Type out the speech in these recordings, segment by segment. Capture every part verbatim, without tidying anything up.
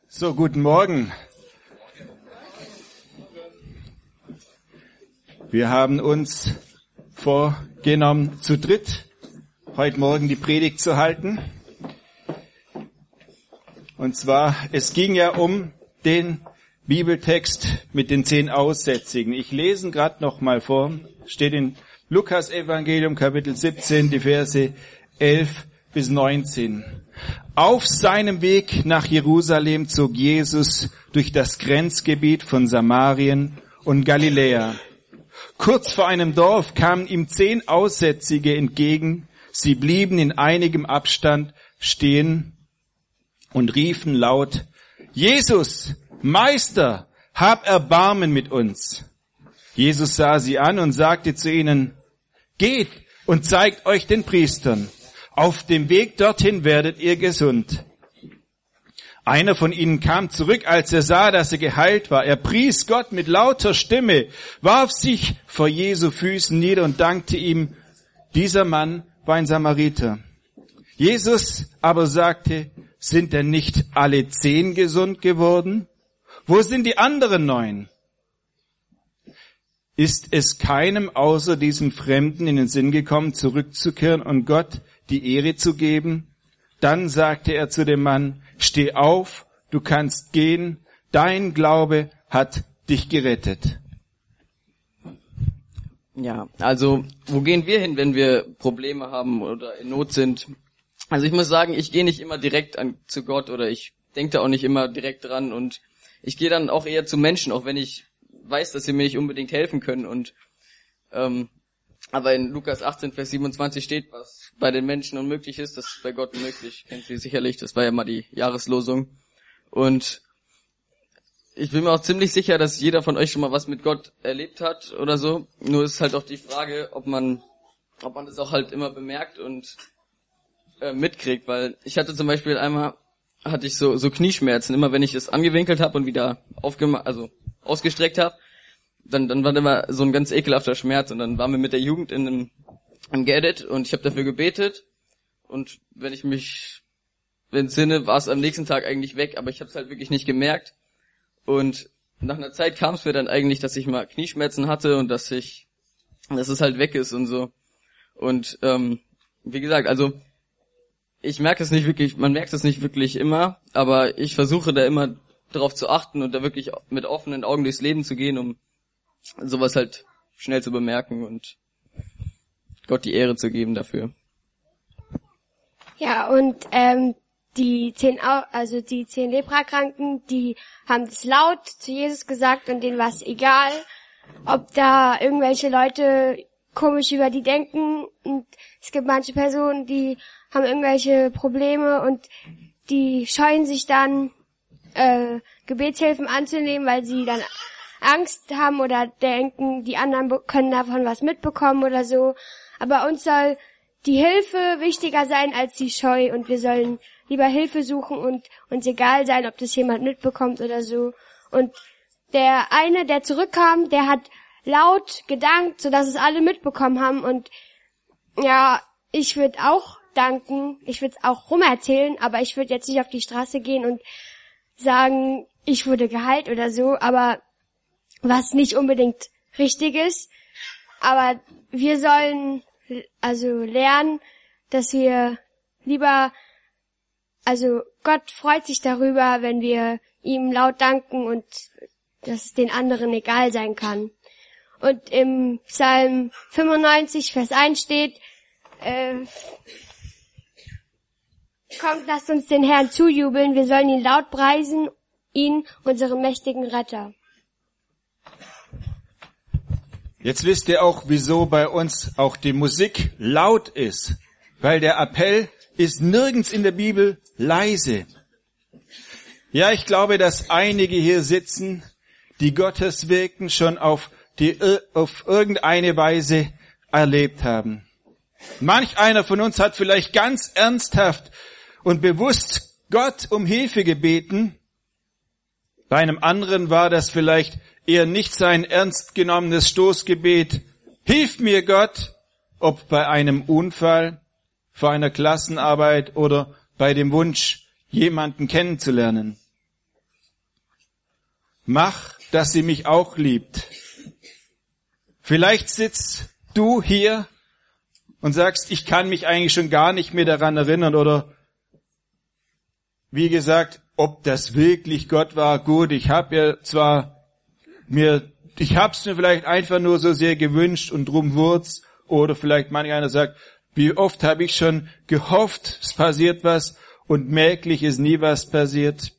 So, guten Morgen. Wir haben uns vorgenommen, zu dritt heute Morgen die Predigt zu halten. Und zwar, es ging ja um den Bibeltext mit den zehn Aussätzigen. Ich lese gerade noch mal vor, steht in Lukas Evangelium Kapitel siebzehn, die Verse elf bis neunzehn. Auf seinem Weg nach Jerusalem zog Jesus durch das Grenzgebiet von Samarien und Galiläa. Kurz vor einem Dorf kamen ihm zehn Aussätzige entgegen. Sie blieben in einigem Abstand stehen und riefen laut: Jesus, Meister, hab Erbarmen mit uns. Jesus sah sie an und sagte zu ihnen: Geht und zeigt euch den Priestern. Auf dem Weg dorthin werdet ihr gesund. Einer von ihnen kam zurück, als er sah, dass er geheilt war. Er pries Gott mit lauter Stimme, warf sich vor Jesu Füßen nieder und dankte ihm. Dieser Mann war ein Samariter. Jesus aber sagte: Sind denn nicht alle zehn gesund geworden? Wo sind die anderen neun? Ist es keinem außer diesem Fremden in den Sinn gekommen, zurückzukehren und Gott die Ehre zu geben? Dann sagte er zu dem Mann: Steh auf, du kannst gehen, dein Glaube hat dich gerettet. Ja, also wo gehen wir hin, wenn wir Probleme haben oder in Not sind? Also ich muss sagen, ich gehe nicht immer direkt an, zu Gott oder ich denke da auch nicht immer direkt dran und ich gehe dann auch eher zu Menschen, auch wenn ich weiß, dass sie mir nicht unbedingt helfen können. Und ähm, aber in Lukas achtzehn, Vers siebenundzwanzig steht, was bei den Menschen unmöglich ist, das ist bei Gott möglich. Kennt ihr sicherlich, das war ja mal die Jahreslosung. Und ich bin mir auch ziemlich sicher, dass jeder von euch schon mal was mit Gott erlebt hat oder so. Nur ist halt auch die Frage, ob man ob man das auch halt immer bemerkt und äh, mitkriegt. Weil ich hatte zum Beispiel einmal, hatte ich so so Knieschmerzen. Immer wenn ich es angewinkelt habe und wieder aufgemacht, also ausgestreckt habe, dann dann war immer so ein ganz ekelhafter Schmerz. Und dann waren wir mit der Jugend in einem im Gedit und ich habe dafür gebetet. Und wenn ich mich entsinne, war es am nächsten Tag eigentlich weg, aber ich habe es halt wirklich nicht gemerkt. Und nach einer Zeit kam es mir dann eigentlich, dass ich mal Knieschmerzen hatte und dass ich, dass es halt weg ist und so. Und ähm, wie gesagt, also ich merke es nicht wirklich, man merkt es nicht wirklich immer, aber ich versuche da immer darauf zu achten und da wirklich mit offenen Augen durchs Leben zu gehen, um sowas halt schnell zu bemerken und Gott die Ehre zu geben dafür. Ja, und ähm, die zehn, also die zehn Leprakranken, die haben das laut zu Jesus gesagt und denen war es egal, ob da irgendwelche Leute komisch über die denken. Und es gibt manche Personen, die haben irgendwelche Probleme und die scheuen sich dann, äh, Gebetshilfen anzunehmen, weil sie dann Angst haben oder denken, die anderen können davon was mitbekommen oder so. Aber uns soll die Hilfe wichtiger sein als die Scheu und wir sollen lieber Hilfe suchen und uns egal sein, ob das jemand mitbekommt oder so. Und der eine, der zurückkam, der hat laut gedankt, sodass es alle mitbekommen haben. Und ja, ich würde auch danken, ich würde es auch rumerzählen, aber ich würde jetzt nicht auf die Straße gehen und sagen, ich wurde geheilt oder so, aber was nicht unbedingt richtig ist. Aber wir sollen also lernen, dass wir lieber, also Gott freut sich darüber, wenn wir ihm laut danken und dass es den anderen egal sein kann. Und im Psalm fünfundneunzig, Vers eins steht, äh, kommt, lasst uns den Herrn zujubeln, wir sollen ihn laut preisen, ihn, unseren mächtigen Retter. Jetzt wisst ihr auch, wieso bei uns auch die Musik laut ist. Weil der Appell ist nirgends in der Bibel leise. Ja, ich glaube, dass einige hier sitzen, die Gottes Wirken schon auf, die, auf irgendeine Weise erlebt haben. Manch einer von uns hat vielleicht ganz ernsthaft und bewusst Gott um Hilfe gebeten. Bei einem anderen war das vielleicht eher nicht sein ernst genommenes Stoßgebet: Hilf mir Gott, ob bei einem Unfall, vor einer Klassenarbeit oder bei dem Wunsch, jemanden kennenzulernen. mach, dass sie mich auch liebt. Vielleicht sitzt du hier und sagst, ich kann mich eigentlich schon gar nicht mehr daran erinnern oder wie gesagt, ob das wirklich Gott war. Gut, ich habe ja zwar mir, ich hab's mir vielleicht einfach nur so sehr gewünscht und drum wurd's. Oder vielleicht manch einer sagt, wie oft habe ich schon gehofft, es passiert was und merklich ist nie was passiert.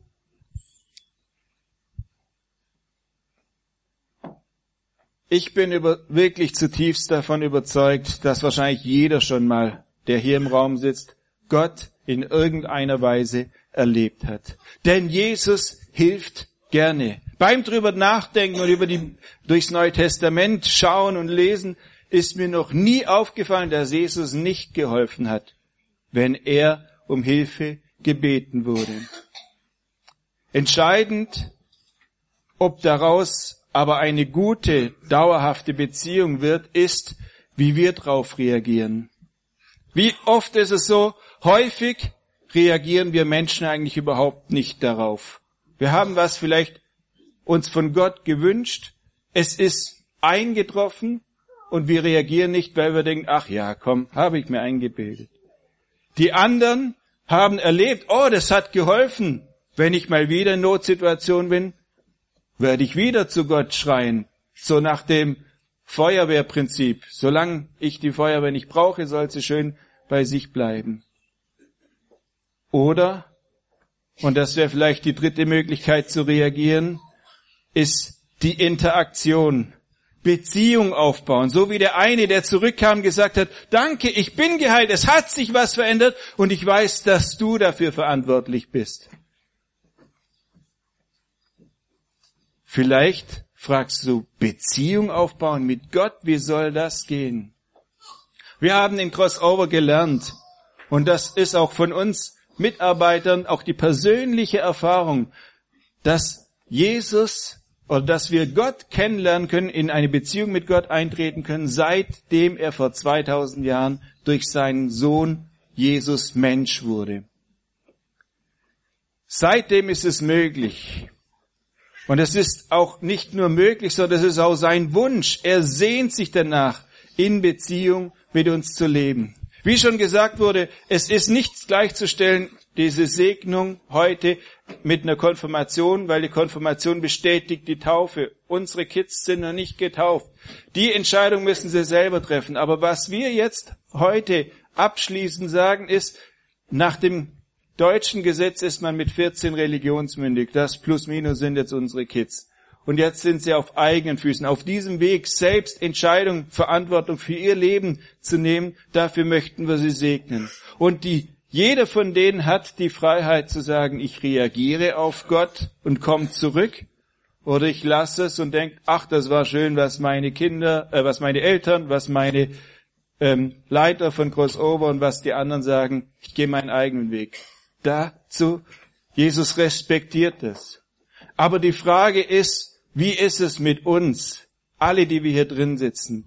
Ich bin über, wirklich zutiefst davon überzeugt, dass wahrscheinlich jeder schon mal, der hier im Raum sitzt, Gott in irgendeiner Weise erlebt hat. Denn Jesus hilft gerne. Beim drüber nachdenken und über die, durchs Neue Testament schauen und lesen, ist mir noch nie aufgefallen, dass Jesus nicht geholfen hat, wenn er um Hilfe gebeten wurde. Entscheidend, ob daraus aber eine gute, dauerhafte Beziehung wird, ist, wie wir darauf reagieren. Wie oft ist es so, häufig reagieren wir Menschen eigentlich überhaupt nicht darauf. Wir haben was vielleicht uns von Gott gewünscht, es ist eingetroffen und wir reagieren nicht, weil wir denken, ach ja, komm, habe ich mir eingebildet. Die anderen haben erlebt, oh, das hat geholfen. Wenn ich mal wieder in Notsituation bin, werde ich wieder zu Gott schreien. So nach dem Feuerwehrprinzip. Solange ich die Feuerwehr nicht brauche, soll sie schön bei sich bleiben. Oder, und das wäre vielleicht die dritte Möglichkeit zu reagieren, ist die Interaktion. Beziehung aufbauen. So wie der eine, der zurückkam, gesagt hat, danke, ich bin geheilt, es hat sich was verändert und ich weiß, dass du dafür verantwortlich bist. Vielleicht fragst du, Beziehung aufbauen mit Gott, wie soll das gehen? Wir haben in Crossover gelernt, und das ist auch von uns Mitarbeitern auch die persönliche Erfahrung, dass Jesus oder dass wir Gott kennenlernen können, in eine Beziehung mit Gott eintreten können, seitdem er vor zweitausend Jahren durch seinen Sohn Jesus Mensch wurde. Seitdem ist es möglich. Und es ist auch nicht nur möglich, sondern es ist auch sein Wunsch. Er sehnt sich danach, in Beziehung mit uns zu leben. Wie schon gesagt wurde, es ist nicht gleichzustellen, diese Segnung heute mit einer Konfirmation, weil die Konfirmation bestätigt die Taufe. Unsere Kids sind noch nicht getauft. Die Entscheidung müssen sie selber treffen. Aber was wir jetzt heute abschließend sagen ist, nach dem deutschen Gesetz ist man mit vierzehn religionsmündig. Das plus minus sind jetzt unsere Kids. Und jetzt sind sie auf eigenen Füßen. Auf diesem Weg, selbst Entscheidung, Verantwortung für ihr Leben zu nehmen, dafür möchten wir sie segnen. Und die Jeder von denen hat die Freiheit zu sagen, ich reagiere auf Gott und komme zurück, oder ich lasse es und denke, ach, das war schön, was meine Kinder, äh, was meine Eltern, was meine ähm, Leiter von Crossover und was die anderen sagen, ich gehe meinen eigenen Weg. Dazu, Jesus respektiert es. Aber die Frage ist, wie ist es mit uns, alle, die wir hier drin sitzen?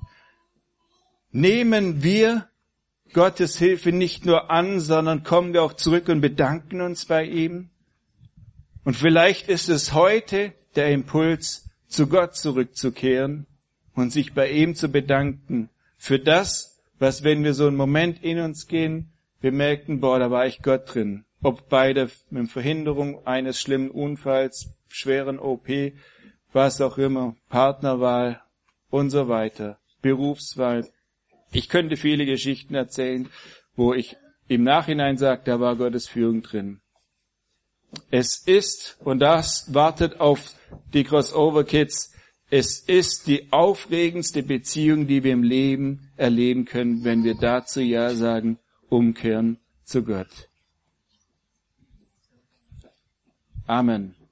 Nehmen wir Gottes Hilfe nicht nur an, sondern kommen wir auch zurück und bedanken uns bei ihm? Und vielleicht ist es heute der Impuls, zu Gott zurückzukehren und sich bei ihm zu bedanken für das, was, wenn wir so einen Moment in uns gehen, wir merken, boah, da war ich Gott drin. Ob bei der Verhinderung eines schlimmen Unfalls, schweren O P, was auch immer, Partnerwahl und so weiter, Berufswahl. Ich könnte viele Geschichten erzählen, wo ich im Nachhinein sage, da war Gottes Führung drin. Es ist, und das wartet auf die Crossover Kids, es ist die aufregendste Beziehung, die wir im Leben erleben können, wenn wir dazu Ja sagen, umkehren zu Gott. Amen.